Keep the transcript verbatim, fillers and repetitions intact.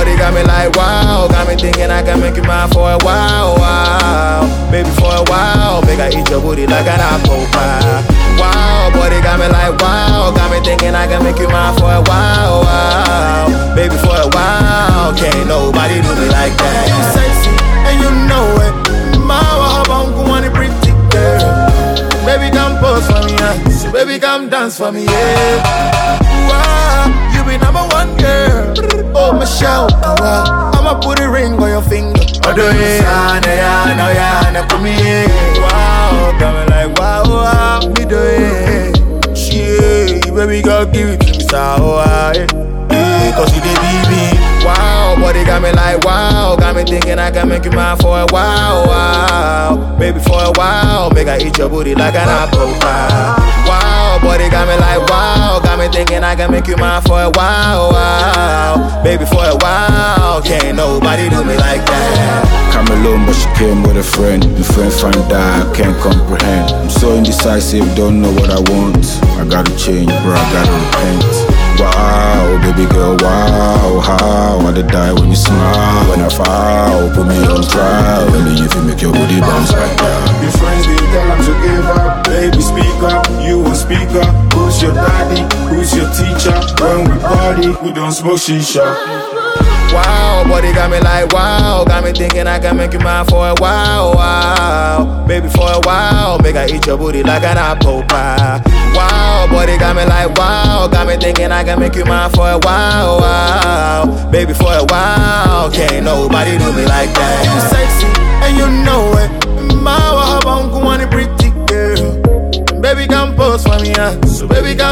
body got me like wow. Got me thinking I can make you mine for a while, wow. Baby, for a while, make I eat your booty like an apple pie. Wow, body got me like wow. Got me thinking I can make you mine for a while, wow. Baby, for a while, can't nobody do me like that. You sexy, and you know it. Mama, how about one pretty girl? Baby, come pose for me, yeah. So baby, come dance for me, yeah. Wow, you be number one girl. Oh, Michelle, wow. I'ma put a ring on your finger. Oh, do it, yeah, yeah, no, yeah, no, put me in. Wow, coming like wow, wow, me do it. Shit, baby, girl, give it to me, so wow, yeah, cause you did baby. Wow, body got me like wow. Got me thinking I can make you mine for a while, wow. Baby, for a while, make I eat your booty like an apple pie. Wow, body got me like wow. Got me thinking I can make you mine for a while, wow. Baby, for a while, can't nobody do me like that. Come alone, but she came with a friend. My friend find out, I can't comprehend. I'm so indecisive, don't know what I want. I gotta change, bro, I gotta repent. Wow, baby girl, wow, how I did die when you smile. When I fall, put me on trial. Only if you make your booty bounce like that. Your friends, they tell them to give up. Baby, speak up, you won't speak up. Who's your daddy? Who's your teacher? When we party, we don't smoke shisha. Wow, body got me like wow. Got me thinking I can make you mine for a while, wow. Baby, for a while, make I eat your booty like an apple pie. Wow, body got me like wow. Got me thinking I can make you mine for a while, wow. Baby, for a while, can't nobody do me like that. You sexy, and you know it. Mama, how about one pretty girl? Baby, come pose for me, yeah. So baby,